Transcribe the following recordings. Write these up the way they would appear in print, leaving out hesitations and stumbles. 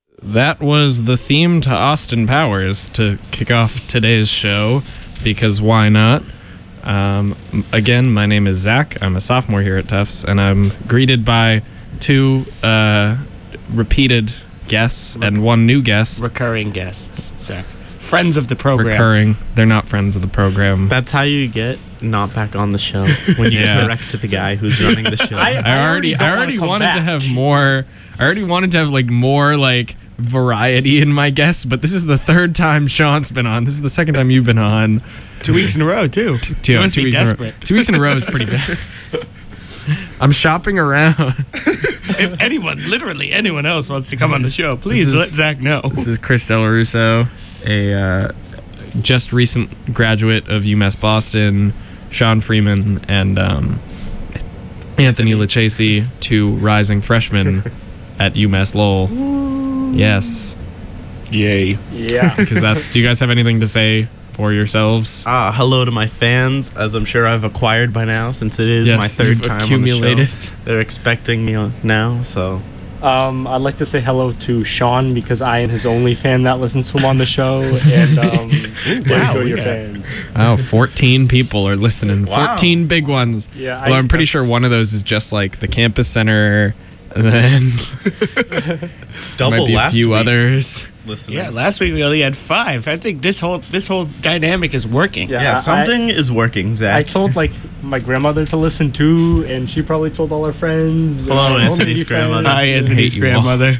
That was the theme to Austin Powers to kick off today's show, because why not? Again, my name is Zach. I'm a sophomore here at Tufts, and I'm greeted by two repeated guests and one new guest. Recurring guests, Zach. Friends of the program. Recurring. They're not friends of the program. That's how you get not back on the show, when you correct the guy who's running the show. I already wanted to have more. I already wanted to have more variety in my guests, but this is the third time Sean's been on. This is the second time you've been on. 2 weeks in a row, too. Two weeks in a row is pretty bad. I'm shopping around. If literally anyone else wants to come on the show, please let Zach know. This is Chris Del Russo, a just recent graduate of UMass Boston, Sean Freeman, and Anthony LaChase, two rising freshmen at UMass Lowell. Yes. Yay. Yeah. Because do you guys have anything to say for yourselves? Hello to my fans, as I'm sure I've acquired by now, since it is my third time accumulated. on the show. They're expecting me now, so... I'd like to say hello to Sean, because I am his only fan that listens to him on the show, and there you go, your fans. Oh, 14 people are listening. Wow. 14 big ones. Yeah, well, I'm pretty sure one of those is just the campus center, and then double might be last a few week's others. listeners. Yeah, last week we only had 5. I think this whole dynamic is working. Yeah, something is working, Zach. I told my grandmother to listen too, and she probably told all her friends. Hello, Anthony's grandmother. Hi, Anthony's grandmother.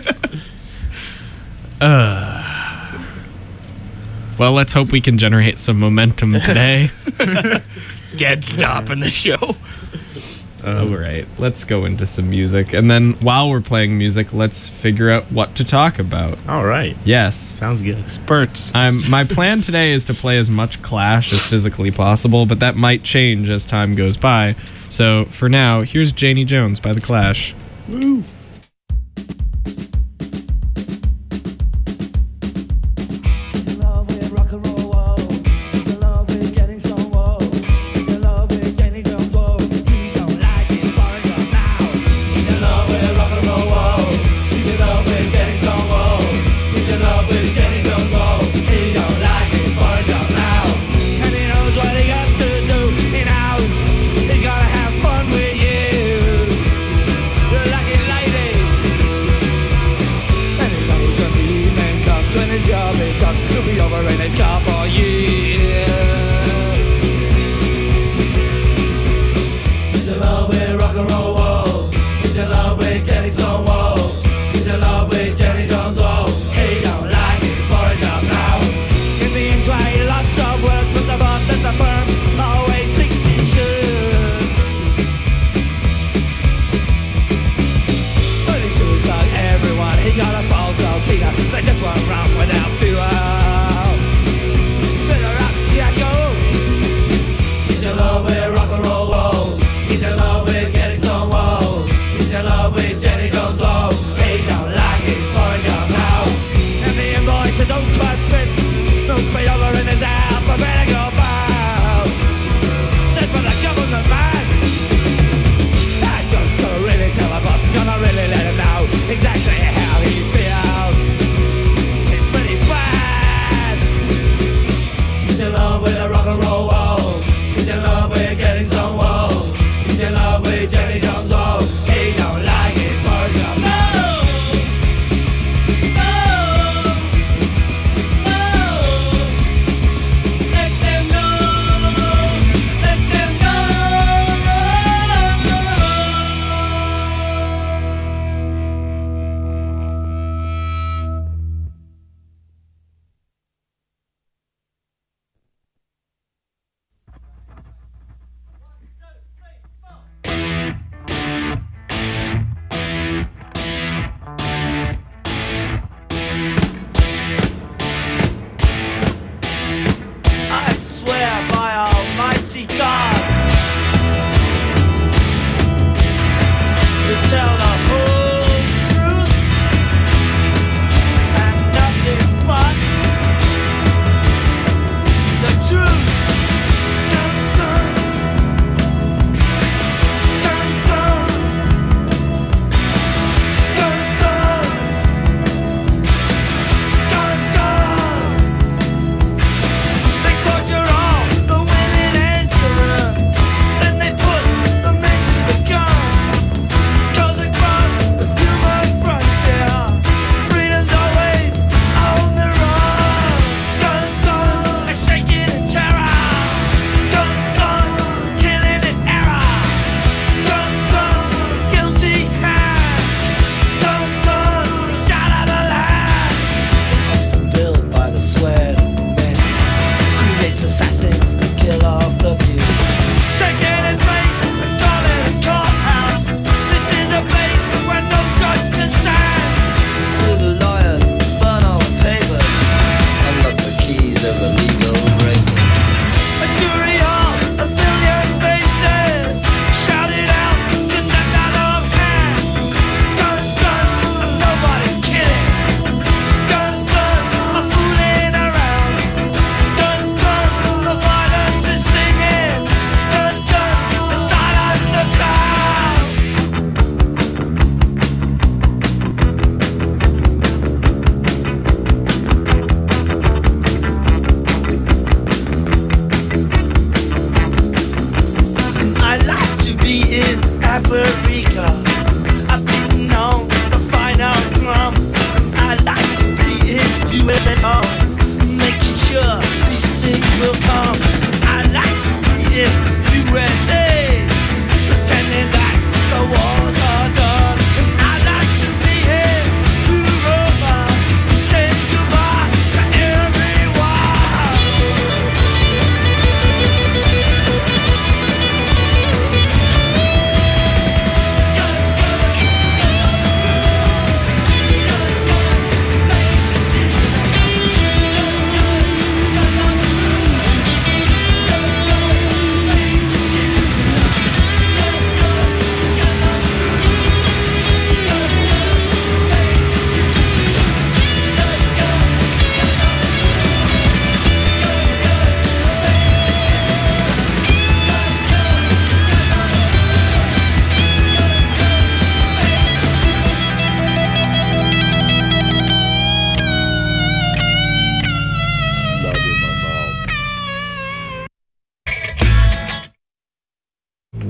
Well, let's hope we can generate some momentum today. Dead stop in the show. All right, let's go into some music, and then while we're playing music, let's figure out what to talk about. All right. Yes. Sounds good. Spurts. My plan today is to play as much Clash as physically possible, but that might change as time goes by. So for now, here's Janie Jones by The Clash. Woo. Lucky lady.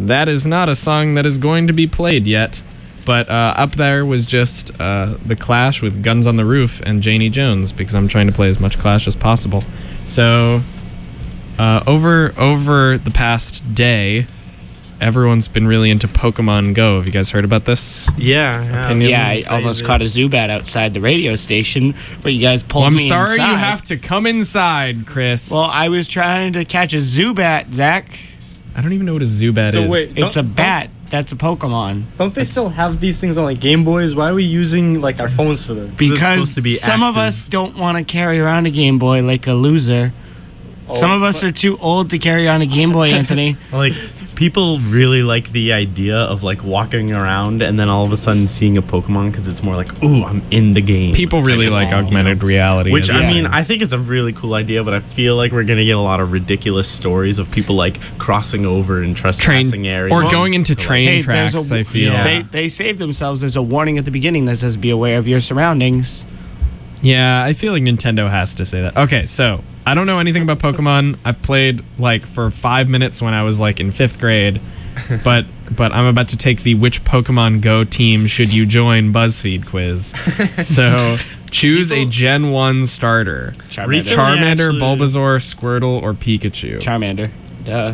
that is not a song that is going to be played yet. But up there was just The Clash with Guns on the Roof and Janie Jones, because I'm trying to play as much Clash as possible. So over the past day, everyone's been really into Pokemon Go. Have you guys heard about this? Yeah. Opinions? Yeah, I almost caught a Zubat outside the radio station, but you guys pulled Well, I'm me sorry inside. you have to come inside, Chris. Well, I was trying to catch a Zubat, Zach. I don't even know what a Zubat So is. wait, It's a bat. That's a Pokemon. Don't they still have these things on like Game Boys? Why are we using like our phones for this? it's Because supposed to be some of active. us don't want to carry around a Game Boy like a loser. Some of us are too old to carry on a Game Boy, Anthony. Like, people really like the idea of like walking around and then all of a sudden seeing a Pokemon, because it's more like, ooh, I'm in the game. People really type of like thing, augmented reality. Which, as I a- mean, I think it's a really cool idea, but I feel like we're going to get a lot of ridiculous stories of people like crossing over and trespassing train areas. or going into to, like- train Hey, tracks. there's a- I feel. Yeah. They saved themselves. There's a warning at the beginning that says, "Be aware of your surroundings." Yeah, I feel like Nintendo has to say that. Okay, so I don't know anything about Pokemon. I've played like for 5 minutes when I was like in 5th grade, but I'm about to take the which Pokemon Go team should you join BuzzFeed quiz. So choose a Gen 1 starter: Recently, Charmander, actually- Bulbasaur, Squirtle, or Pikachu. Charmander. Duh.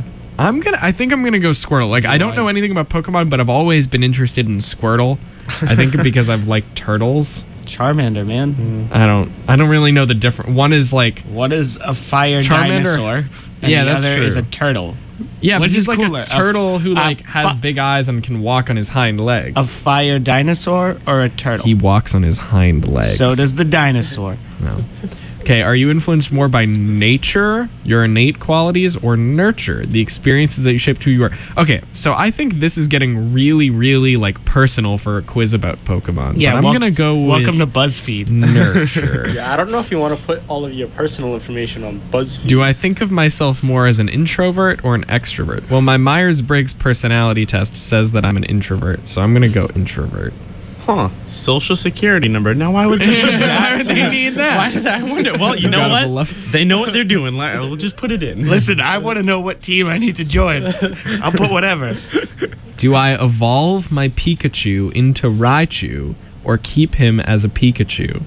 I think I'm gonna go Squirtle. Like, I don't know anything about Pokemon, but I've always been interested in Squirtle. I think because I've liked turtles. Charmander, man. I don't really know the difference. One is like, What is a fire Charmander- dinosaur? And Yeah, the that's other true. is a turtle. yeah, but Which he's is like cooler, a turtle who like has fi- big eyes and can walk on his hind legs. A fire dinosaur or a turtle? He walks on his hind legs. So does the dinosaur. No. Okay, are you influenced more by nature, your innate qualities, or nurture, the experiences that you shaped who you are? Okay, so I think this is getting really, really like personal for a quiz about Pokemon. Yeah, but I'm gonna go with Welcome to BuzzFeed. nurture. Yeah, I don't know if you want to put all of your personal information on BuzzFeed. Do I think of myself more as an introvert or an extrovert? Well, my Myers-Briggs personality test says that I'm an introvert, so I'm gonna go introvert. Huh. Social security number. Now, why would they need Why that? would they need that? Why did I wonder? Well, you know Gotta what? bluff. They know what they're doing. We'll just put it in. Listen, I want to know what team I need to join. I'll put whatever. Do I evolve my Pikachu into Raichu or keep him as a Pikachu?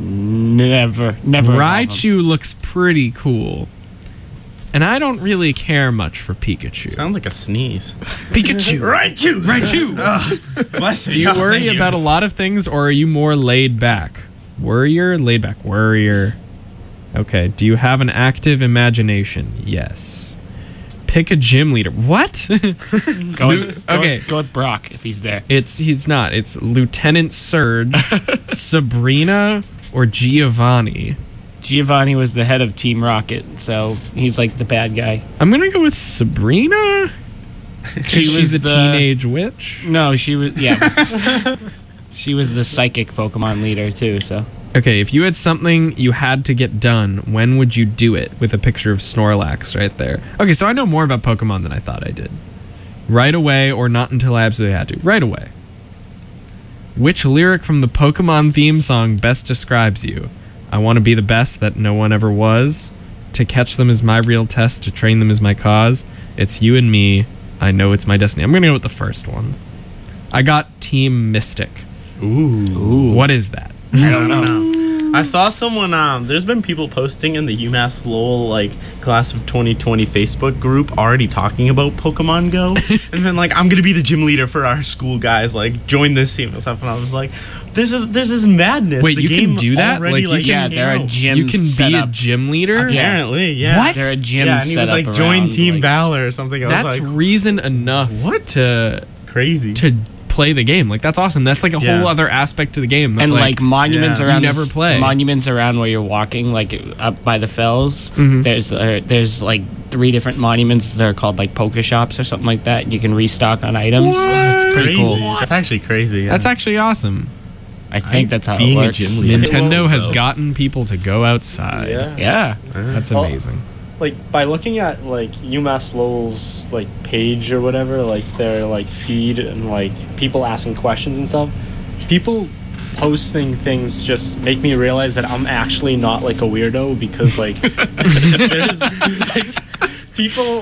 Never. Raichu looks pretty cool. And I don't really care much for Pikachu. Sounds like a sneeze. Pikachu! Raichu! Bless Do you worry about a lot of things, or are you more laid back? Worrier, laid back, worrier. Okay, do you have an active imagination? Yes. Pick a gym leader. What? Go Okay. Go with Brock if he's there. He's not. It's Lieutenant Surge, Sabrina, or Giovanni. Giovanni was the head of Team Rocket, so he's like the bad guy. I'm gonna go with Sabrina. She's was a the- teenage witch. No, she was, yeah. She was the psychic Pokemon leader, too, so. Okay, if you had something you had to get done, when would you do it? With a picture of Snorlax right there. Okay, so I know more about Pokemon than I thought I did. Right away, or not until I absolutely had to. Right away. Which lyric from the Pokemon theme song best describes you? I want to be the best that no one ever was. To catch them is my real test. To train them is my cause. It's you and me. I know it's my destiny. I'm going to go with the first one. I got Team Mystic. Ooh. What is that? I don't know. I saw someone. There's been people posting in the UMass Lowell like class of 2020 Facebook group already talking about Pokemon Go, and then like I'm gonna be the gym leader for our school, guys. Like join this team and stuff. And I was like, this is madness. Wait, The you can game do that? already, Like, you can- came they're a out. gym You can be a setup. gym leader? Apparently, yeah. What? They're a gym Yeah, and he was setup like, join around, Team like- Valor or something. I That's was like, reason enough What? to crazy. play the game. Like, that's awesome. That's like a Yeah. whole other aspect to the game. that, And like monuments yeah. around You never this- play. monuments around where you're walking, like up by the fells. Mhm. There's like 3 different monuments that are called like Poke Shops or something like that. You can restock on items. That's pretty crazy. cool. That's actually crazy. Yeah. that's actually awesome. I think that's how it being a works. gym leader. Nintendo has Though. gotten people to go outside. Yeah. Yeah. That's Well, amazing. Like by looking at like UMass Lowell's like page or whatever, like their like feed and like people asking questions and stuff, people posting things just make me realize that I'm actually not like a weirdo, because like there's like people like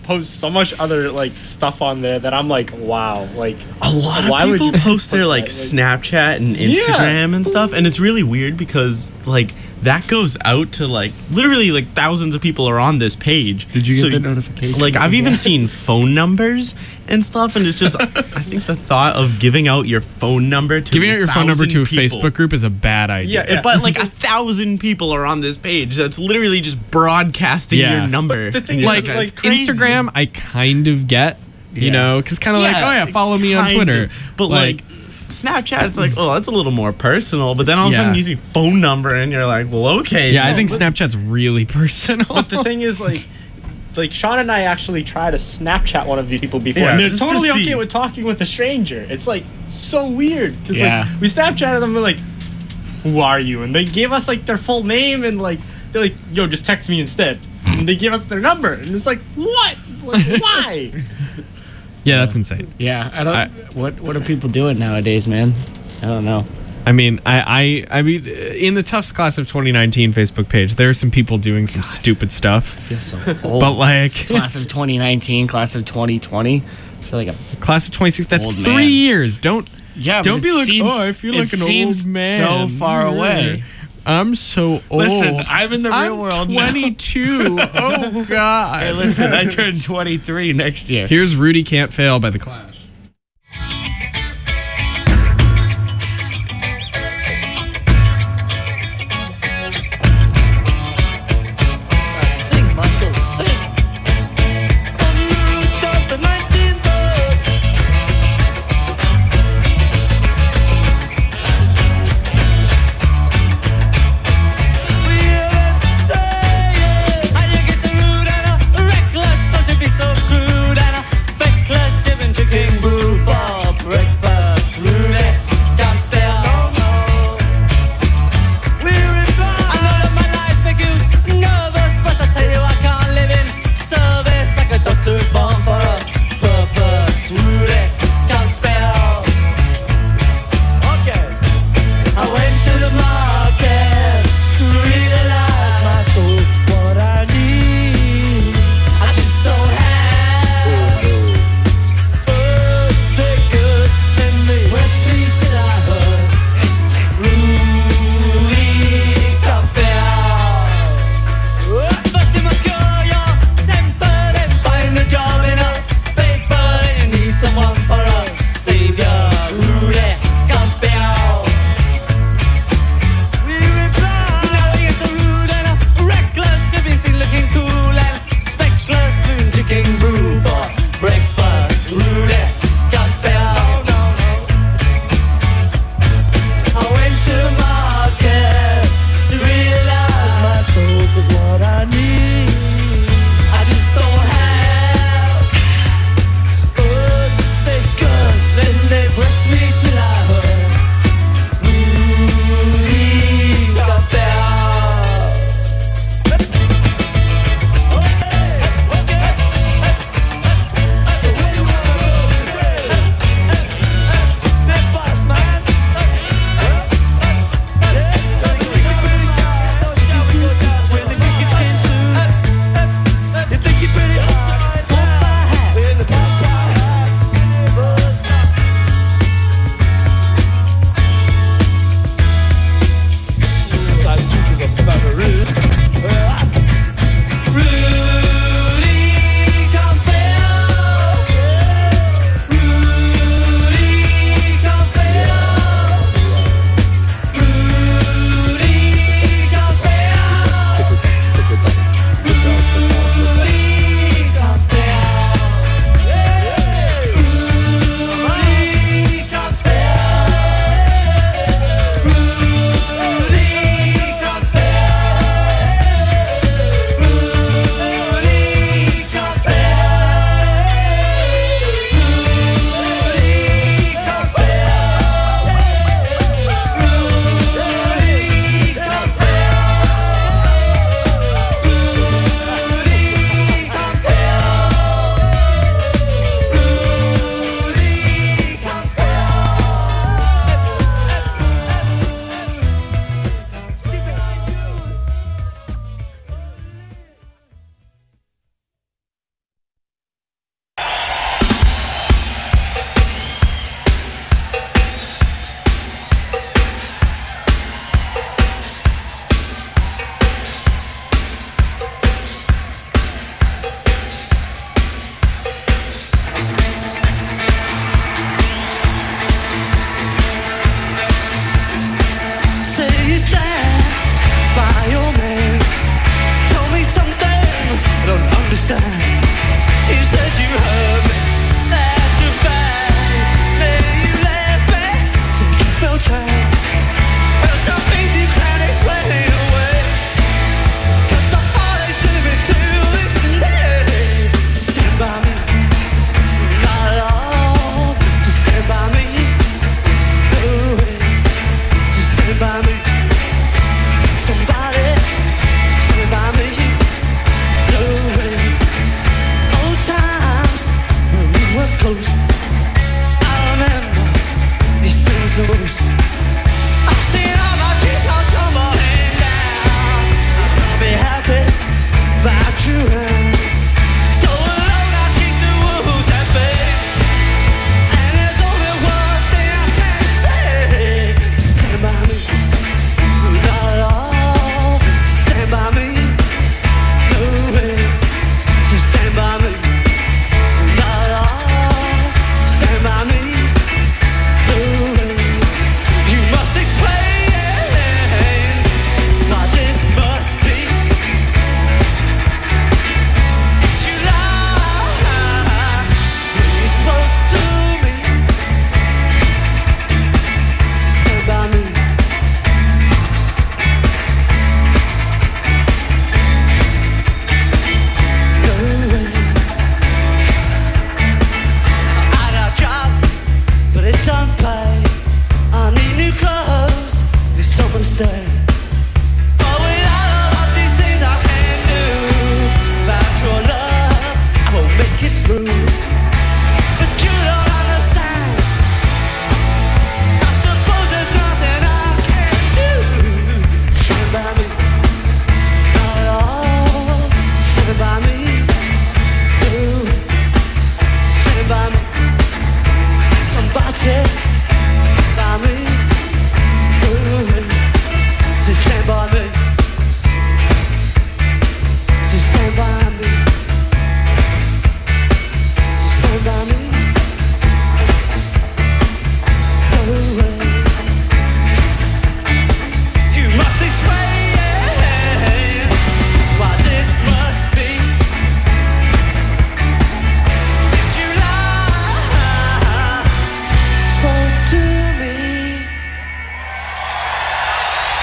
post so much other like stuff on there that I'm like, wow, like A lot of why would people you post their put like that? Snapchat and Instagram and stuff, and it's really weird because like that goes out to like literally like thousands of people are on this page. Did you get the notification? Like I've even seen phone numbers and stuff, and it's just I think the thought of giving out your phone number to Giving out your phone number to a 1,000 people- Facebook group is a bad idea. Yeah, but like 1,000 people are on this page. That's literally just broadcasting Yeah. your number. the thing And is, it's Like it's crazy. Instagram, I kind of get, you Yeah. know, because kind of like, oh yeah, follow me on kind Twitter. of. But like Snapchat, it's like, oh, that's a little more personal. But then all of a Yeah. sudden you see phone number and you're like, well, okay. yeah, I think but- Snapchat's really personal. But the thing is, like Sean and I actually tried to Snapchat one of these people before, Yeah, and they're just to totally see. okay with talking with a stranger. It's like so weird because Yeah. like we Snapchatted them, we're like, "Who are you?" And they gave us like their full name, and like they're like, "Yo, just text me instead." And they gave us their number, and it's like, what? Like, why? Yeah, that's insane. Yeah, I don't. What are people doing nowadays, man? I don't know. I mean, I mean, in the Tufts class of 2019 Facebook page, there are some people doing some stupid stuff, I feel so old. but like Class of 2019, class of 2020. I feel like a class of 26, that's Old 3 man. years. Don't yeah. don't but be it like, seems- oh, I feel it like an seems old man. so far away. I'm so old. Listen, I'm in the real I'm world now. 22. Oh God. Hey, listen, I turn 23 next year. Here's Rudy Can't Fail by The Clash. Sing, Michael, sing. On the route of the 19th birth. We hear them say, how you get the rude and reckless, don't you be so crude and feckless, you've been drinking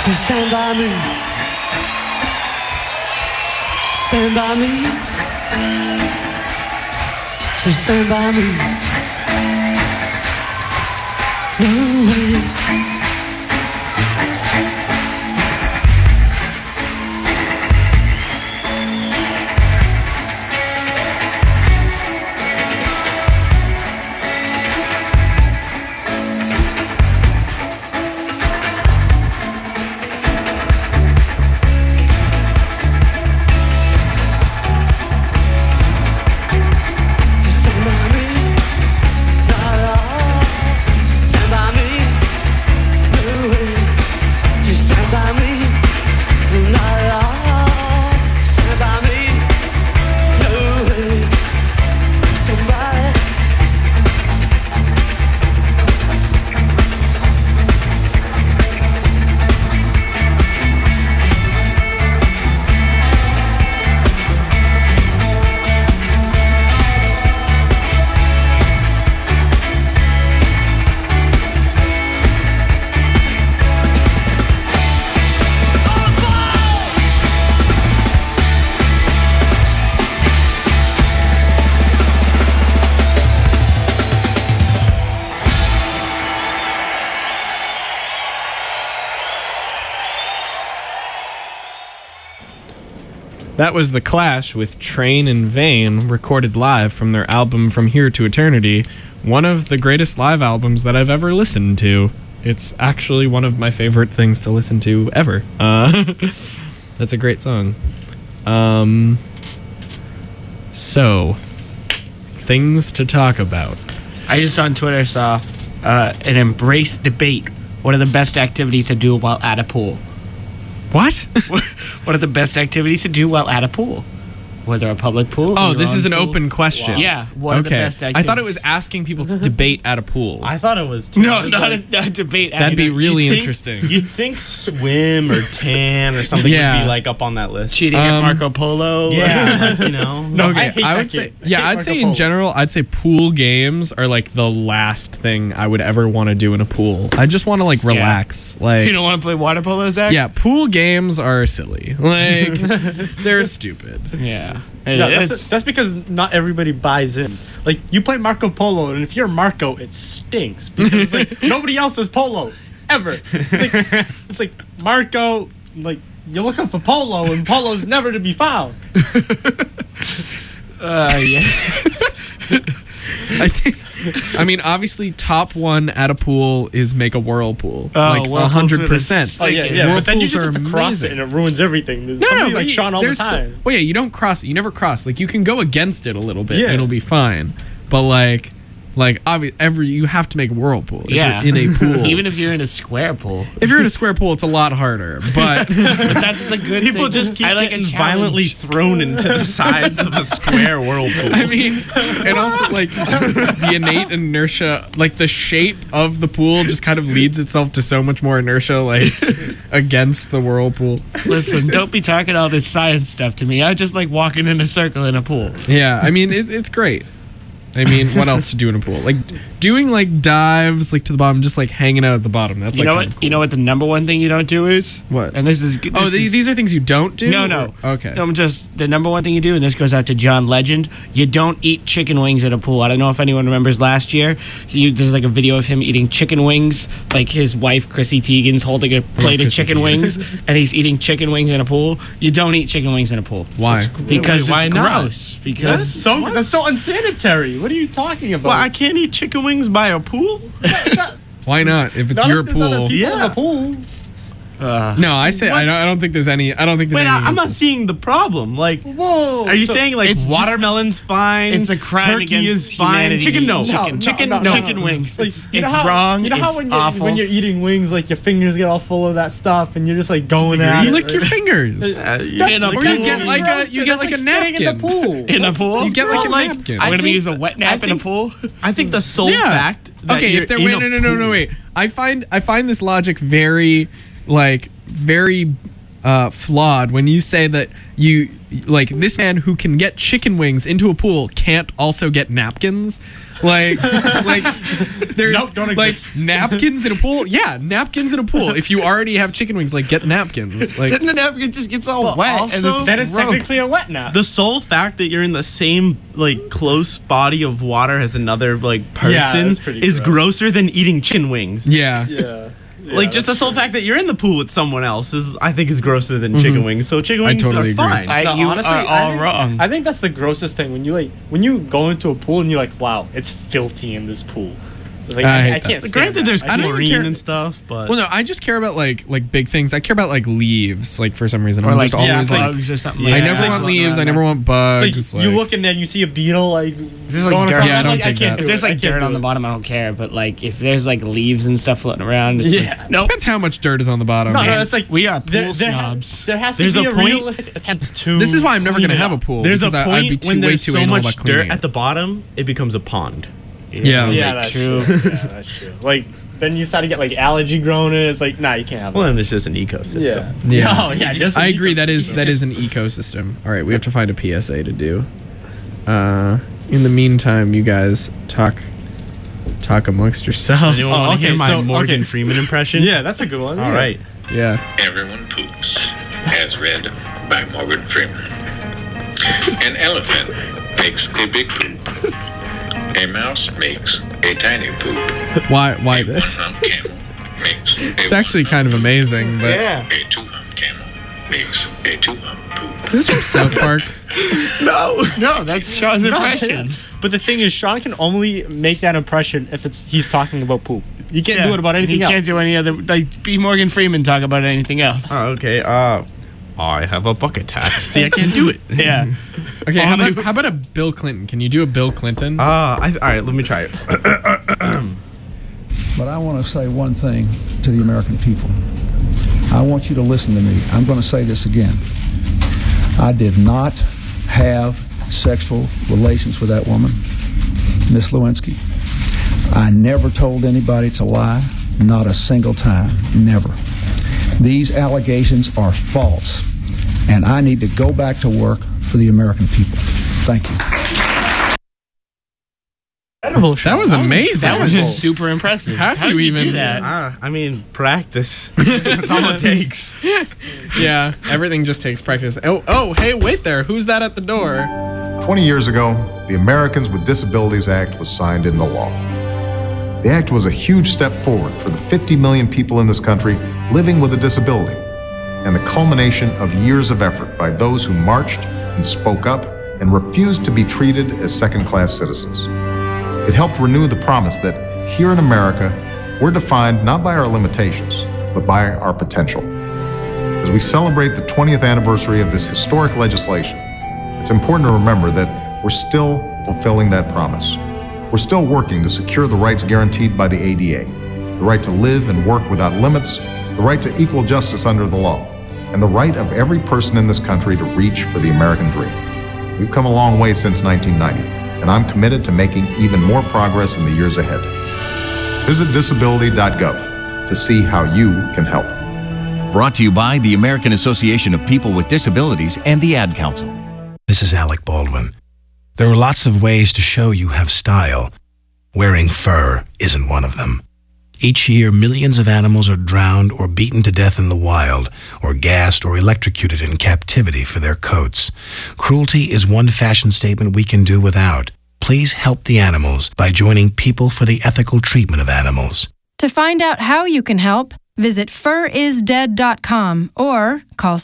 So stand by me. Stand by me. So stand by me. No way. That was The Clash with Train in Vain, recorded live from their album From Here to Eternity, one of the greatest live albums that I've ever listened to. It's actually one of my favorite things to listen to ever. That's a great song. So, things to talk about. I just on Twitter saw an embrace debate. What are the best activities to do while at a pool? What? What are the best activities to do while at a pool? Whether a public pool. Oh, or this your is own an pool. open question. Yeah. What are the best activities? I thought it was asking people to debate at a pool. I thought it was too. No, I was not like, a debate. That'd be really you'd think- interesting. You'd think swim or tan or something Yeah. would be like up on that list. cheating at Marco Polo. Yeah, like, you know. Okay, hate I that would say, kid. I yeah, hate I'd Marco say in Polo. general, I'd say pool games are like the last thing I would ever want to do in a pool. I just want to like relax. Like, You don't want to play water polo, Zach? yeah, pool games are silly. Like, they're stupid. Yeah. No, that's because not everybody buys in. Like, you play Marco Polo, and if you're Marco, it stinks because like nobody else is Polo ever. It's like Marco, like you're looking for Polo, and Polo's never to be found. Yeah. I mean, obviously, top one at a pool is make a whirlpool. Oh, like whirlpools are the 100%. Oh yeah. But then you Whirlpools just are have to cross amazing. it, and it ruins everything. There's No, somebody but like Sean all the there's time. well, yeah, you don't cross it. You never cross. Like, you can go against it a little bit. Yeah. And it'll be fine. But obviously, you have to make a whirlpool if Yeah. you're in a pool. Even if you're in a square pool. if you're in a square pool, it's a lot harder. But But that's the good People thing. just keep I like getting a challenge. violently thrown into the sides of a square whirlpool. I mean, and also like the innate inertia, like the shape of the pool just kind of leads itself to so much more inertia, like against the whirlpool. Listen, don't be talking all this science stuff to me. I just like walking in a circle in a pool. Yeah, I mean, it's great. I mean, what else to do in a pool? Like doing like dives like to the bottom, just like hanging out at the bottom. That's You like know kinda what? You know what the number one thing you don't do is? What? And this is Oh, this is- these are things you don't do? No. Okay. I'm just the number one thing you do, and this goes out to John Legend. You don't eat chicken wings at a pool. I don't know if anyone remembers last year. There's like a video of him eating chicken wings. Like his wife Chrissy Teigen's holding a plate of Chrissy chicken Teigen. wings, and he's eating chicken wings in a pool. You don't eat chicken wings in a pool Why? because Why it's not? gross. Because That's so unsanitary. What are you talking about? well, I can't eat chicken wings by a pool. Why not? If it's Not your if there's other pool. people in Yeah. the pool. No, I say I don't think there's any. I don't think there's Wait, any. I'm not seeing the problem. Like, Whoa. are you So- saying like it's just- watermelon's fine? it's a crime Turkey against is fine. humanity. Chicken, no. Chicken, No, chicken wings. Like, It's you know how- wrong. You know how it's when awful. when you're eating wings, like your fingers get all full of that stuff, and you're just like going at You it. lick your fingers. in a Or pool. you get like a That's napkin. spitting in the pool. in a pool. You get like a Like, napkin. We're gonna be think- using a wet nap in a think- pool. I think the sole Yeah. fact. That Okay, you're if they're in wait, a no, pool- wait. I find this logic very flawed when you say that you like this man who can get chicken wings into a pool can't also get napkins. Like there's Nope, don't like exist. napkins in a pool. Yeah, napkins in a pool. If you already have chicken wings, like get napkins. Like Then the napkin just gets all But wet, also- and it's Then it's gross. technically a wet nap. The sole fact that you're in the same like close body of water as another like person that's pretty is gross. grosser than eating chicken wings. yeah. yeah. Like just the sole fact that you're in the pool with someone else is, I think, is grosser than chicken wings. So chicken I wings totally are agree. fine. No, you are I all think, wrong. I think that's the grossest thing when you go into a pool and you're like, wow, it's filthy in this pool. It's like I hate I that. can't stand Granted, that. there's I can't- don't even chlorine care- and stuff, but Well, no, I just care about like big things. I care about like leaves. Like for some reason, Or I'm like just always like. bugs or something. Yeah. I like never that. want Floating leaves. I around never there. want It's bugs. like, you look in there and you see a beetle like There's like going dirt. across. Yeah, I I'm don't like, dig can't that. do If there's it. I like can't dirt do on the it. bottom, I don't care. But like if there's like leaves and stuff floating around, it's Yeah. like, nope. Depends how much dirt is on the bottom. No, man. no, it's like We are pool there, snobs. there has to There's be a a point- realistic attempt to. This is why I'm never clean gonna it have a up. pool. there's a because point I'd be when way there's too so anal much about cleaning dirt it. at the bottom, it becomes a pond. Yeah. Yeah, that's True. true. Yeah, that's true. Like then you start to get like algae growing in it. It's like, nah, you can't have Well, that. then it's just an ecosystem. Yeah. Oh, yeah. Just I agree. That is an ecosystem. All right, we have to find a PSA to do. In the meantime, you guys talk amongst yourselves. Anyone Oh, want to okay, hear my so- Morgan okay. Freeman impression? Yeah, that's a good one. All right. Yeah. Everyone poops, as read by Morgan Freeman. An elephant makes a big poop. A mouse makes a tiny poop. Why A this? one-hump camel makes a It's actually kind of amazing, but Yeah. A two-hump camel makes a two-hump poop. this is from South Park. No, that's Sean's impression. But the thing is, Sean can only make that impression if he's talking about poop. You can't do it about anything You else. can't do any other. Like, be Morgan Freeman talk about anything else. Oh, okay. I have a bucket hat. See, I can't do it. Yeah. Okay, how about a Bill Clinton? Can you do a Bill Clinton? All right, let me try it. But I want to say one thing to the American people. I want you to listen to me. I'm going to say this again. I did not have sexual relations with that woman, Miss Lewinsky. I never told anybody to lie, not a single time, never. These allegations are false, and I need to go back to work for the American people. Thank you. That was amazing. That was super impressive. How do you did even do that? I mean, practice. That's all it takes. Yeah, everything just takes practice. Oh, hey, wait there. Who's that at the door? 20 years ago, the Americans with Disabilities Act was signed into law. The act was a huge step forward for the 50 million people in this country living with a disability, and the culmination of years of effort by those who marched and spoke up and refused to be treated as second-class citizens. It helped renew the promise that here in America, we're defined not by our limitations, but by our potential. As we celebrate the 20th anniversary of this historic legislation, it's important to remember that we're still fulfilling that promise. We're still working to secure the rights guaranteed by the ADA, the right to live and work without limits, the right to equal justice under the law, and the right of every person in this country to reach for the American dream. We've come a long way since 1990, and I'm committed to making even more progress in the years ahead. Visit disability.gov to see how you can help. Brought to you by the American Association of People with Disabilities and the Ad Council. This is Alec Baldwin. There are lots of ways to show you have style. Wearing fur isn't one of them. Each year, millions of animals are drowned or beaten to death in the wild, or gassed or electrocuted in captivity for their coats. Cruelty is one fashion statement we can do without. Please help the animals by joining People for the Ethical Treatment of Animals. To find out how you can help, visit furisdead.com or call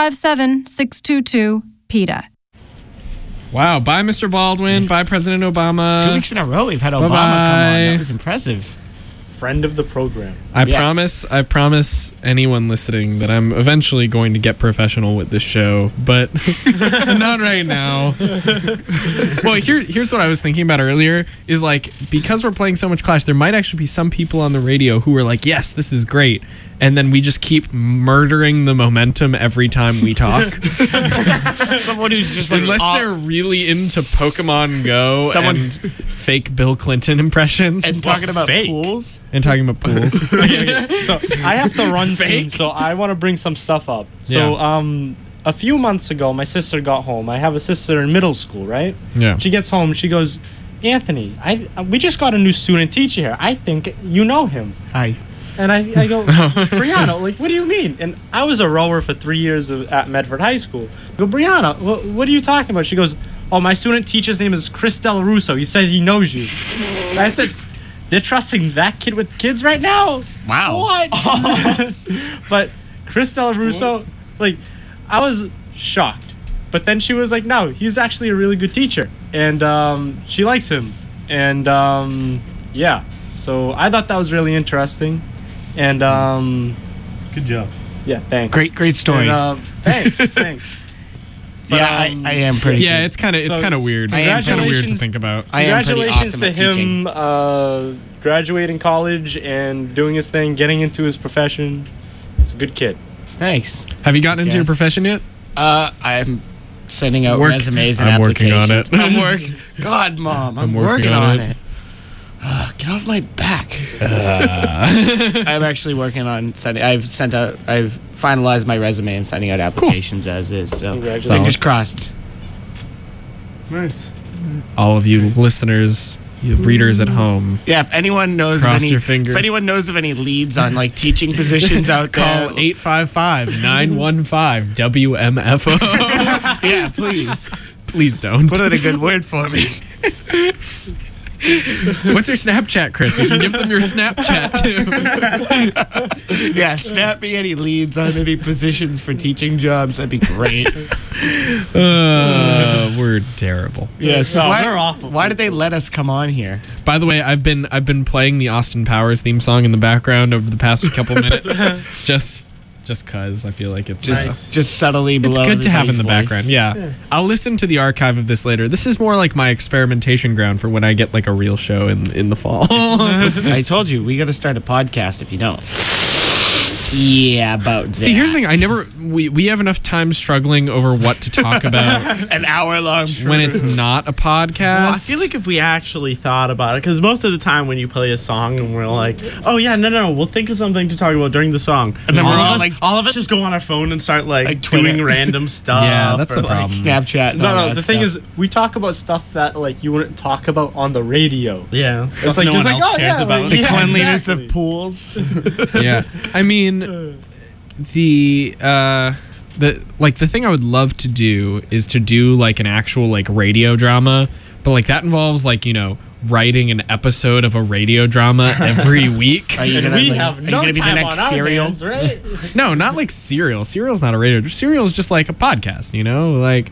757-622-PETA. Wow, bye, Mr. Baldwin. Bye, President Obama. 2 weeks in a row, we've had Obama come Bye-bye. on. That was impressive. Friend of the program. I Yes. promise anyone listening that I'm eventually going to get professional with this show, but not right now. Well, here's what I was thinking about earlier is like, because we're playing so much Clash, there might actually be some people on the radio who are like, yes, this is great. And then we just keep murdering the momentum every time we talk. Someone who's just like, Unless they're really into Pokemon Go and fake Bill Clinton impressions. and talking about fake. pools. And talking about pools. So I have to run soon, so I want to bring some stuff up. So a few months ago, my sister got home. I have a sister in middle school, right? Yeah. She gets home. She goes, Anthony, we just got a new student teacher here. I think you know him. Hi. And I go, Brianna, like, what do you mean? And I was a rower for 3 years at Medford High School. I go, Brianna, what are you talking about? She goes, oh, my student teacher's name is Chris Del Russo. He said he knows you. And I said, they're trusting that kid with kids right now? Wow. What? But Chris Del Russo, like, I was shocked. But then she was like, no, he's actually a really good teacher. And she likes him. And yeah, so I thought that was really interesting. And good job. Yeah, thanks. Great story. And, thanks. But, yeah, I am pretty. Yeah, good. it's kind of weird. It's kind of weird to think about. Congratulations awesome to him graduating college and doing his thing, getting into his profession. He's a good kid. Thanks. Have you gotten into your profession yet? I'm sending out resumes and I'm working applications. on it. I'm working. God, Mom, I'm working on it. Get off my back. I'm actually working on sending. I've finalized my resume. I'm sending out applications as is. So fingers crossed. Nice. All of you listeners, you readers at home. Yeah, if anyone knows Cross of your any, fingers. if anyone knows of any leads on like teaching positions out there, Call 855-915 WMFO. Yeah, please. Please don't. Put in a good word for me. What's your Snapchat, Chris? We can give them your Snapchat too. Yeah, snap me any leads on any positions for teaching jobs. That'd be great. We're terrible. Yeah, so they're awful. Why did they let us come on here? By the way, I've been playing the Austin Powers theme song in the background over the past couple minutes, just cause I feel like it's just subtly below. It's good to have in the everybody's background. voice. Yeah, I'll listen to the archive of this later. This is more like my experimentation ground for when I get like a real show in the fall. I told you we got to start a podcast if you don't. Yeah, about that. See, here's the thing. We have enough time struggling over what to talk about an hour long when it's not a podcast. Well, I feel like if we actually thought about it, because most of the time when you play a song and we're like, oh yeah, no, we'll think of something to talk about during the song, and then all of us just go on our phone and start like Twitter. doing random stuff. Yeah, that's the like, problem. Snapchat. And all No, that the thing stuff. is, we talk about stuff that like you wouldn't talk about on the radio. Yeah, It's like no one just like, else oh, cares yeah, about. like, the yeah, cleanliness exactly. of pools. Yeah, I mean, the thing I would love to do is to do like an actual like radio drama, but like that involves like, you know, writing an episode of a radio drama every week. Are you And gonna, we like, have are you no gonna be the time next on our Serial? hands, right? No, not like Serial. Serial's not a radio. Serial is just like a podcast, you know? Like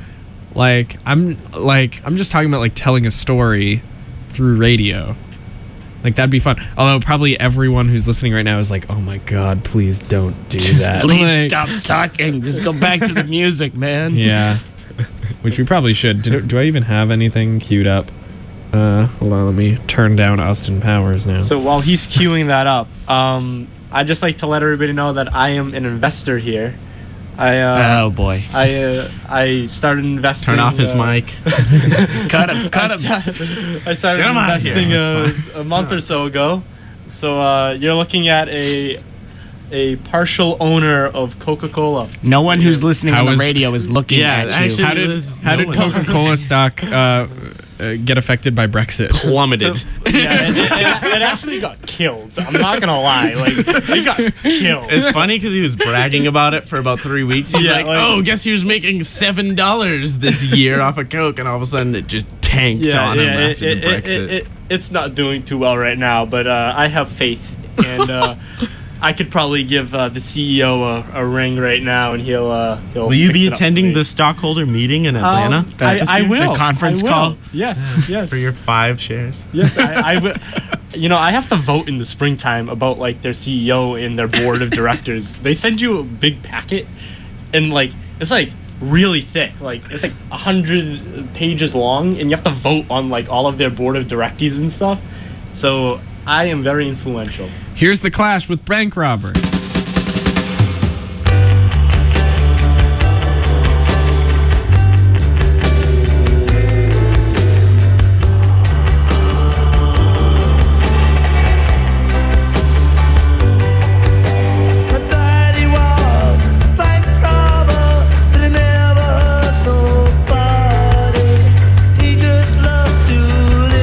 I'm just talking about like telling a story through radio. Like that'd be fun. Although probably everyone who's listening right now is like, "Oh my god, please don't do that." Please Like, stop talking. Just go back to the music, man. Yeah. Which we probably should. Do I even have anything queued up? Hold on, let me turn down Austin Powers now. So while he's queuing that up, I'd just like to let everybody know that I am an investor here. Oh boy. I started investing. Turn off his mic. Cut him. I started Get him out of here. investing That's a month or so ago. So you're looking at a partial owner of Coca-Cola. No one who's listening How on the is- radio is looking Yeah, at you. actually- How did Coca-Cola stock get affected by Brexit? Plummeted. Yeah, it actually got killed. So I'm not gonna lie, like it got killed. It's funny because he was bragging about it for about 3 weeks. He's Yeah, like, like- "Oh, guess he was making $7 this year off of Coke," and all of a sudden it just tanked on him after the Brexit. It's not doing too well right now, but I have faith, and I could probably give the CEO a ring right now, and he'll. Will you fix be it up for attending me. the stockholder meeting in Atlanta I will. The conference I will. call? Yes. for your 5 shares? Yes, I will. You know, I have to vote in the springtime about like their CEO and their board of directors. They send you a big packet, and like it's like really thick. Like it's like 100 pages long, and you have to vote on like all of their board of directors and stuff. So I am very influential. Here's the Clash with bank robber. My daddy was a bank robber, but he never hurt nobody. He just loved to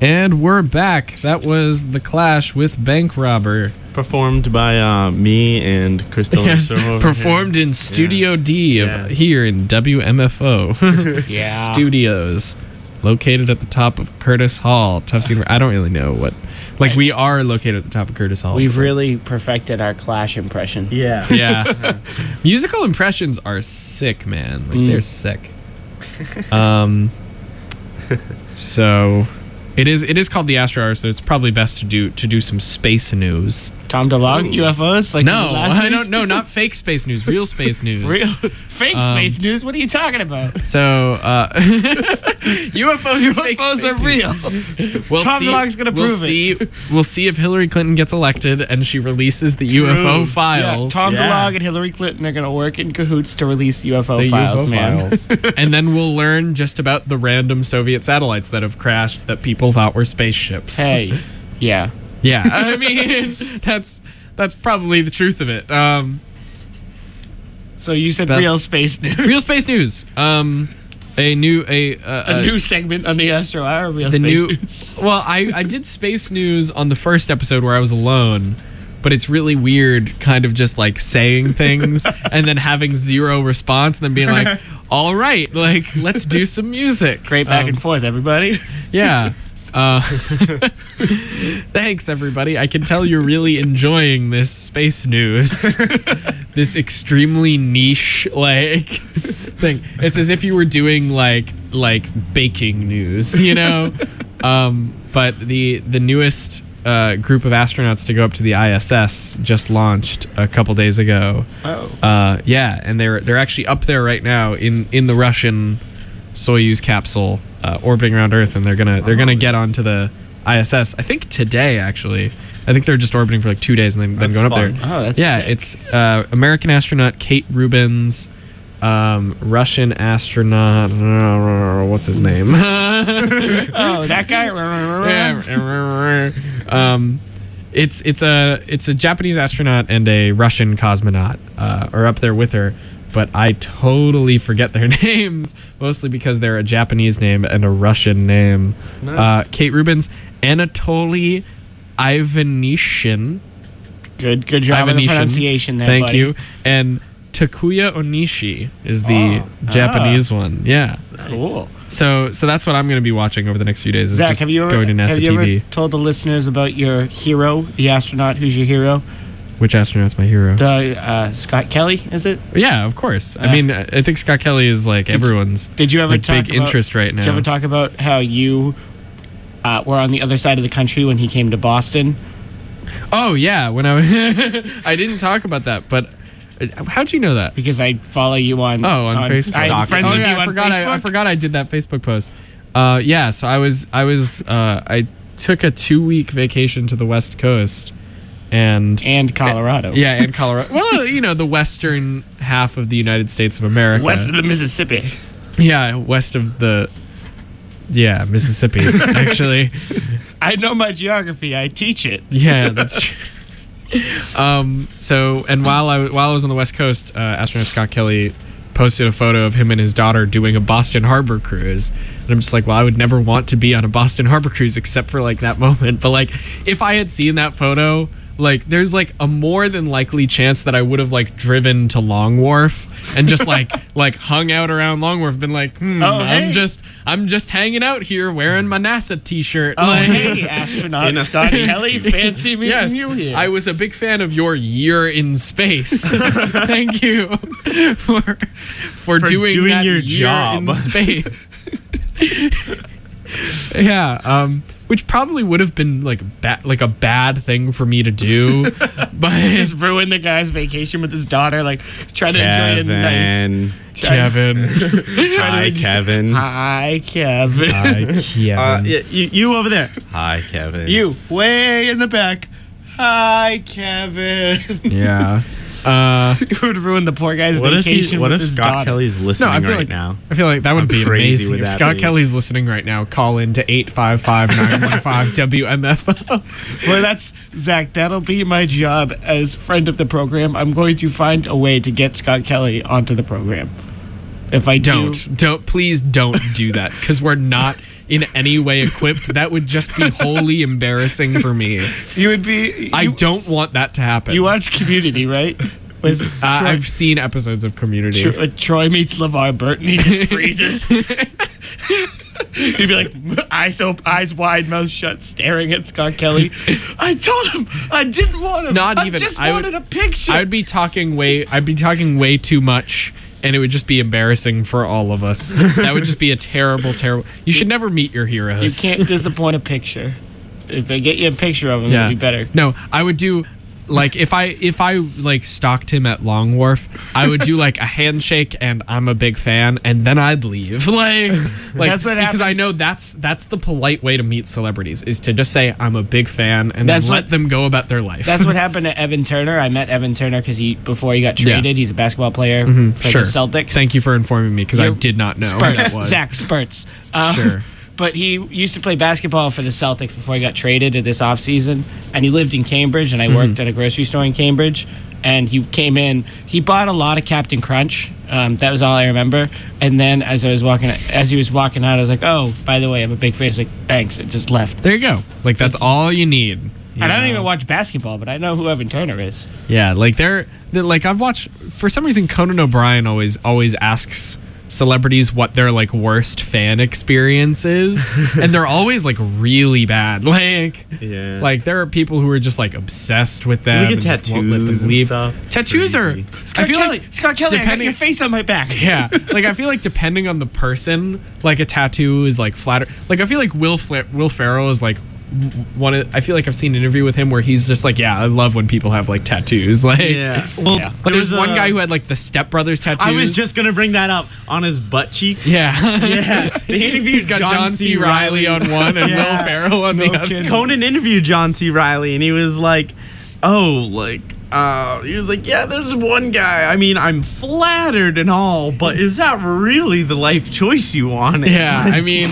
And we're back. That was The Clash with Bank Robber. Performed by me and Crystal. Yes, performed in Studio D of here in WMFO Yeah. Studios, located at the top of Curtis Hall. Tough scene. I don't really know what. Like, we are located at the top of Curtis Hall. We've really perfected our Clash impression. Yeah. Yeah. Musical impressions are sick, man. Like, they're sick. So it is called the Astro Hour, so it's probably best to do some space news. Tom DeLonge, UFOs? Like No, last I week? don't know, not fake space news, real space news. Real fake space news? What are you talking about? So UFOs are real. Tom DeLonge's gonna prove it. We'll see if Hillary Clinton gets elected and she releases the UFO files. Yeah, Tom DeLonge and Hillary Clinton are going to work in cahoots to release UFO The files, UFO man. files. And then we'll learn just about the random Soviet satellites that have crashed that people thought were spaceships. Hey, yeah. Yeah, I mean, that's probably the truth of it. So you said real space news. Real space news. A new segment on the Astro Hour. Real space news. Well, I did space news on the first episode where I was alone, but it's really weird, kind of just like saying things and then having zero response, and then being like, "All right, like let's do some music." Great back and forth, everybody. Yeah. Thanks, everybody. I can tell you're really enjoying this space news. This extremely niche thing. It's as if you were doing like baking news, you know? But the newest group of astronauts to go up to the ISS just launched a couple days ago. Oh. Yeah, and they're actually up there right now in the Russian Soyuz capsule orbiting around Earth, and they're gonna get onto the ISS. I think today, actually. I think they're just orbiting for like 2 days and then going up there. Oh, that's sick. It's American astronaut Kate Rubins, Russian astronaut. What's his name? Oh, that guy. It's a Japanese astronaut and a Russian cosmonaut are up there with her. But I totally forget their names, mostly because they're a Japanese name and a Russian name. Nice. Kate Rubins, Anatoly Ivanishin. Good job on the pronunciation there, Thank buddy. you. And Takuya Onishi is the Japanese one. Yeah. Cool. So that's what I'm going to be watching over the next few days. Is Zach, just have you going to NASA TV. ever told the listeners about your hero, the astronaut who's your hero? Which astronaut's my hero? The Scott Kelly, is it? Yeah, of course. I mean, I think Scott Kelly is like everyone's. Did you ever talk big interest right now? Did you ever talk about how you were on the other side of the country when he came to Boston? Oh yeah, when I was I didn't talk about that, but how'd you know that? Because I follow you on Facebook. I'm friends with you on Facebook. I forgot I did that Facebook post. Yeah, so I took a 2-week vacation to the West Coast. And Colorado. Yeah, and Colorado. Well, you know, the western half of the United States of America. West of the Mississippi. Yeah, west of the Mississippi, actually. I know my geography. I teach it. Yeah, that's true. So, and while I was on the West Coast, astronaut Scott Kelly posted a photo of him and his daughter doing a Boston Harbor cruise. And I'm just like, well, I would never want to be on a Boston Harbor cruise except for like that moment. But like, if I had seen that photo, like there's like a more than likely chance that I would have like driven to Long Wharf and just like hung out around Long Wharf, been like, I'm just hanging out here wearing my NASA t-shirt. Oh, like, hey, astronaut Scott Kelly, fancy meeting you here. I was a big fan of your year in space. Thank you for doing that your year job in space. Yeah, which probably would have been like a bad thing for me to do, but just ruin the guy's vacation with his daughter, like trying to enjoy a nice. Kevin. Hi, Kevin. Hi, Kevin. Hi, Kevin. You over there. Hi, Kevin. You way in the back. Hi, Kevin. Yeah. You would ruin the poor guy's vacation. What with if his Scott daughter. Kelly's listening now? I feel like that would be crazy amazing. would If that Scott be? Kelly's listening right now, call in to 855-915 WMFO. Well, that's Zach. That'll be my job as friend of the program. I'm going to find a way to get Scott Kelly onto the program. If I Please don't do that, because we're not in any way equipped, that would just be wholly embarrassing for me. You would be. I don't want that to happen. You watch Community, right? With Troy, I've seen episodes of Community. Troy meets LeVar Burton. He just freezes. He'd be like, eyes wide, mouth shut, staring at Scott Kelly. I told him I didn't want him. I just wanted a picture. I'd be talking way too much, and it would just be embarrassing for all of us. That would just be a terrible. You should never meet your heroes. You can't disappoint a picture. If I get you a picture of him, it'd be better. No, I would do. Like if I like stalked him at Long Wharf, I would do like a handshake and I'm a big fan, and then I'd leave. Like that's what because I know that's the polite way to meet celebrities, is to just say I'm a big fan and then let them go about their life. That's what happened to Evan Turner. I met Evan Turner because before he got traded, he's a basketball player for the Celtics. Thank you for informing me because I did not know who that was. Zach Spurts. Sure. But he used to play basketball for the Celtics before he got traded this offseason. And he lived in Cambridge, and I worked at a grocery store in Cambridge. And he came in. He bought a lot of Captain Crunch. That was all I remember. And then as he was walking out, I was like, "Oh, by the way, I'm a big fan." He's like, "Thanks," and just left. There you go. Like that's all you need. I don't even watch basketball, but I know who Evan Turner is. Yeah, like they're like I've watched. For some reason, Conan O'Brien always asks celebrities what their like worst fan experience is, and they're always like really bad. Like there are people who are just like obsessed with them. We get tattoos won't let them leave. And stuff. Tattoos are. Scott Kelly, I got your face on my back. Yeah, like I feel like depending on the person, like a tattoo is like flatter. Like I feel like Will Ferrell is like I feel like I've seen an interview with him where he's just like, yeah, I love when people have like tattoos. Like, well, but there's one guy who had like the Step Brothers tattoos. I was just gonna bring that up on his butt cheeks. Yeah. He's got John C. Reilly on one and Will Ferrell on the other. Conan interviewed John C. Reilly, and he was like, he was like, yeah, there's one guy. I mean, I'm flattered and all, but is that really the life choice you wanted? Yeah, I mean,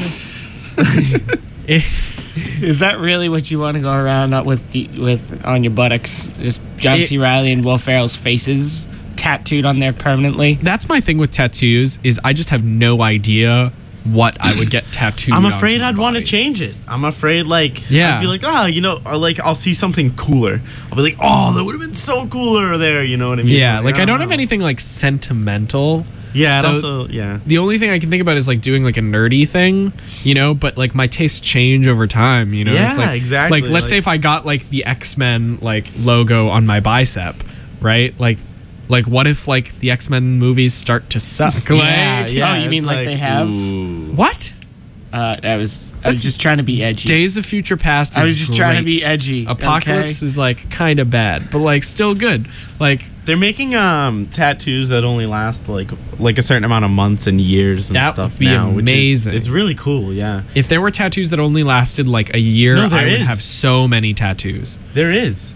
is that really what you want to go around with on your buttocks? Just John C. Reilly and Will Ferrell's faces tattooed on there permanently? That's my thing with tattoos, is I just have no idea what I would get tattooed. I'm afraid I'd want to change it. I'm afraid I'd be like, I'll see something cooler. I'll be like, oh, that would have been so cooler there. You know what I mean? Yeah, like I don't have anything like sentimental. Yeah, so the only thing I can think about is like doing like a nerdy thing, but like my tastes change over time, Yeah, it's like, exactly. Like let's say if I got like the X-Men like logo on my bicep, right? Like what if like the X-Men movies start to suck? Oh, you mean like they have? Ooh. What? I was just trying to be edgy. Days of Future Past is I was just trying to great. be edgy. Apocalypse is like kind of bad, but like still good. Like they're making tattoos that only last like a certain amount of months and years and that stuff would be now, amazing. Which is really cool. Yeah. If there were tattoos that only lasted like a year, No, I would is. have so many tattoos. There is.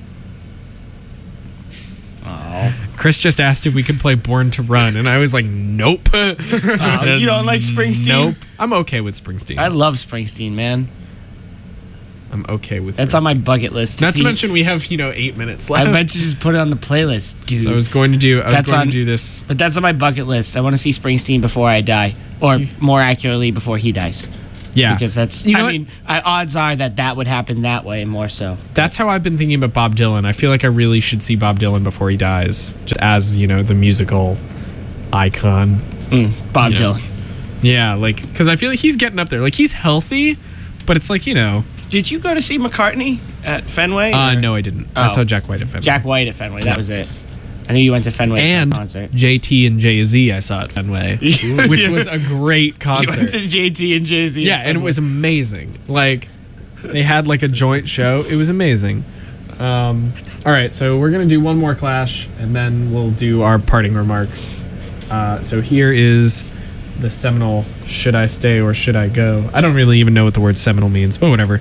Chris just asked if we could play Born to Run, and I was like, nope. You don't like Springsteen? Nope. I'm okay with Springsteen. I love Springsteen, man. I'm okay with That's Springsteen. on my bucket list. Not to mention we have 8 minutes left. I bet you just put it on the playlist, dude. So I was going to do this. But that's on my bucket list. I want to see Springsteen before I die, or more accurately, before he dies. Yeah, because that's. Odds are that would happen that way more so. That's how I've been thinking about Bob Dylan. I feel like I really should see Bob Dylan before he dies, just as the musical icon. Bob Dylan. Yeah, like because I feel like he's getting up there. Like he's healthy, but it's like Did you go to see McCartney at Fenway? No, I didn't. I saw Jack White at Fenway. Jack White at Fenway. That was it. I knew you went to Fenway and for a concert. JT and Jay-Z I saw at Fenway, which was a great concert. You went to JT and Jay-Z. Yeah, and it was amazing. Like, they had like a joint show. It was amazing. All right, so we're going to do one more Clash, and then we'll do our parting remarks. So here is the seminal Should I Stay or Should I Go? I don't really even know what the word seminal means, but whatever.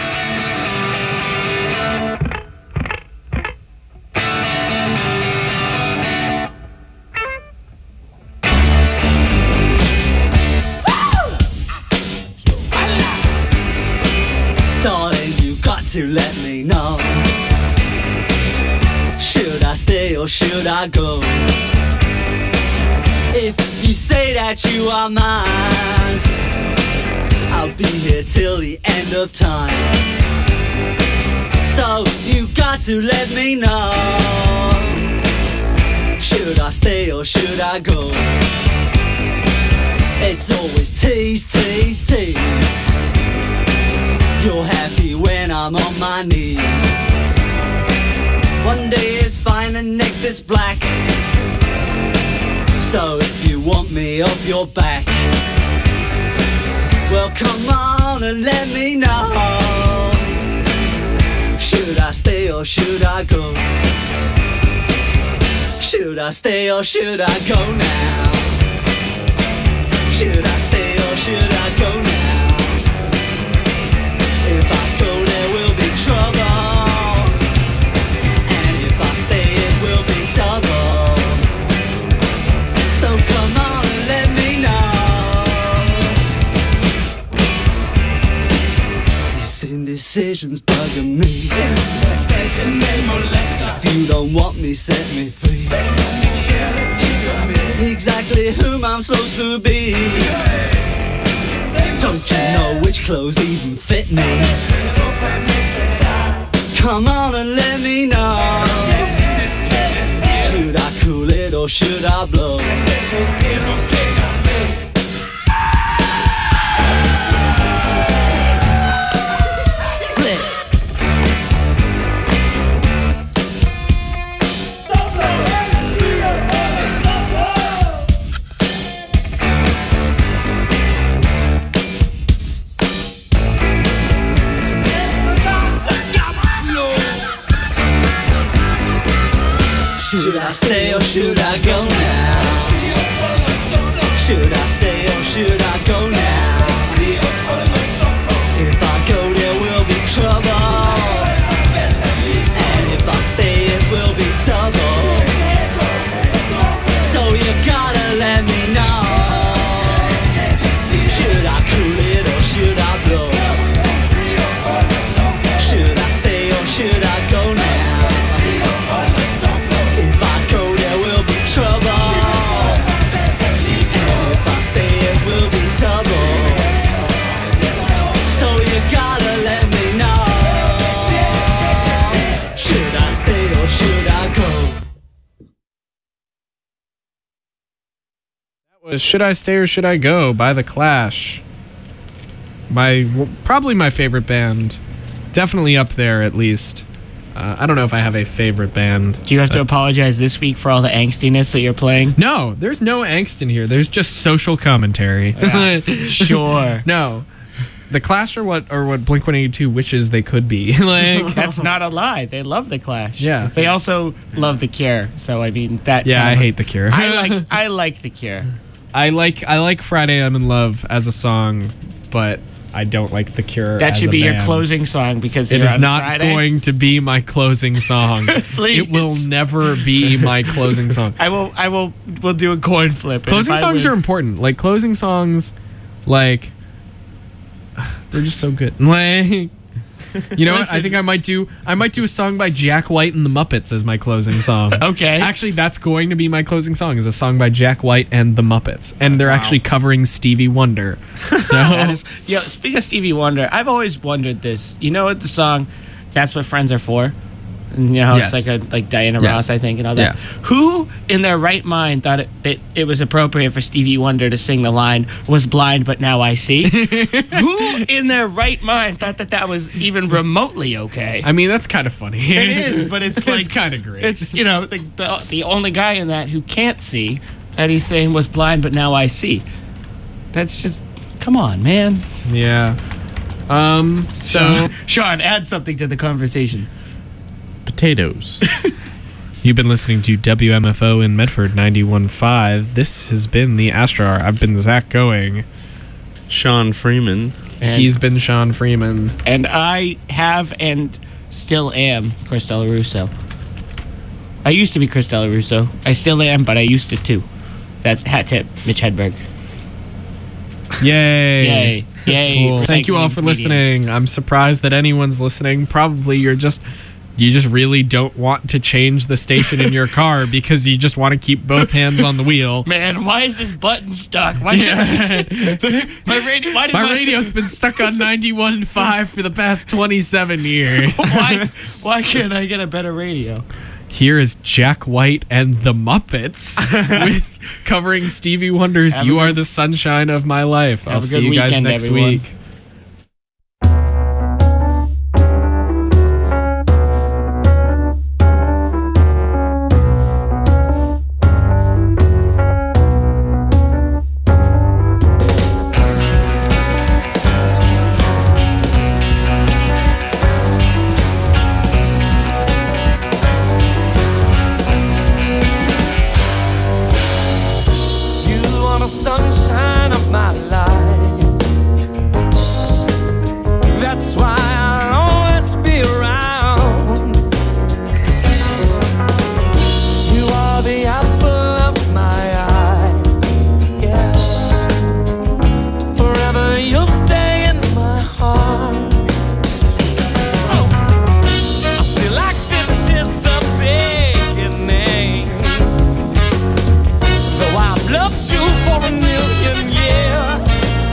To let me know, should I stay or should I go? If you say that you are mine, I I'll be here till the end of time. So you got to let me know. Should I stay or should I go? It's always tease, tease, tease. You're happy when I'm on my knees. One day is fine and next is black. So if you want me off your back, well come on and let me know. Should I stay or should I go? Should I stay or should I go now? Should I stay or should I go now? If I go there will be trouble, and if I stay it will be double. So come on and let me know. This indecision's bugging me. If you don't want me, set me free. Exactly whom I'm supposed to be. Don't you know which clothes even fit me? Come on and let me know. Should I cool it or should I blow? Should I stay or should I go now? Should I stay or should I go now? If I go there will be trouble, and if I stay it will be double. So you gotta let me know. Should I cool it or should I blow? Should I stay or should I go now? Was Should I Stay or Should I Go by The Clash. Probably my favorite band. Definitely up there at least. I don't know if I have a favorite band. Do you have to apologize this week for all the angstiness that you're playing? No, there's no angst in here. There's just social commentary. Yeah, sure. No. The Clash are what Blink-182 wishes they could be. Like that's not a lie. They love The Clash. Yeah. They also love The Cure. So I mean that. Yeah, I hate The Cure. I like The Cure. I like Friday I'm in Love as a song, but I don't like The Cure. That as should a be band. your closing song because it you're is on not Friday. going to be my closing song. Please. It will never be my closing song. We'll do a coin flip. Closing songs are important. Like closing songs, like they're just so good. Like, you know what? I think I might do a song by Jack White and the Muppets as my closing song. Okay. Actually, that's going to be my closing song. Is a song by Jack White and the Muppets, and they're actually covering Stevie Wonder. So, speaking of Stevie Wonder, I've always wondered this. You know what the song "That's What Friends Are For"? And you know, Yes. it's like Diana Yes. Ross, I think, and all that. Yeah. Who in their right mind thought it was appropriate for Stevie Wonder to sing the line "Was blind but now I see"? Who in their right mind thought that was even remotely okay? I mean, that's kind of funny. It is, but it's like it's kind of great. It's the only guy in that who can't see, and he's saying "was blind but now I see." That's just come on, man. Yeah. So Sean, add something to the conversation. Potatoes. You've been listening to WMFO in Medford 91.5. This has been the Astro Hour. I've been Zach Going. Sean Freeman. And He's been Sean Freeman. And I have and still am Chris Della Russo. I used to be Chris Della Russo. I still am, but I used to too. That's hat tip, Mitch Hedberg. Yay. Yay. Yay. Cool. Thank you all for Recycling listening. I'm surprised that anyone's listening. Probably you're just you just really don't want to change the station in your car because you just want to keep both hands on the wheel. Man, why is this button stuck? Why can't my radio's been stuck on 91.5 for the past 27 years. Why can't I get a better radio? Here is Jack White and the Muppets with covering Stevie Wonder's "You Are the Sunshine of My Life." I'll see you guys next week. Sunshine of my life. That's why I'll always be around. You are the apple of my eye. Yeah. Forever you'll stay in my heart. Oh. I feel like this is the beginning. Though I've loved you for a million years,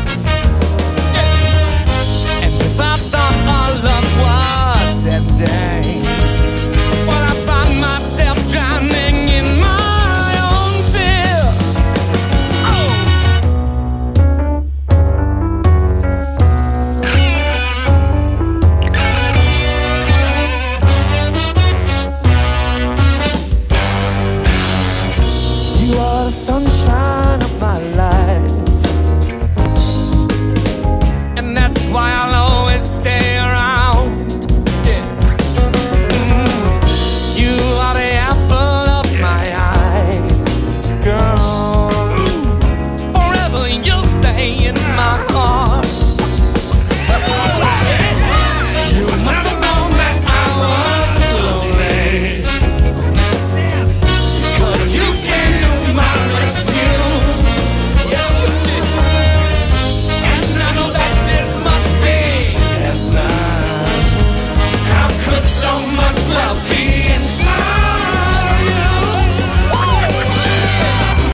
and if I thought our love was ending, well, I find myself drowning in my own tears. You are the sunshine of my life, and that's why I'll always stay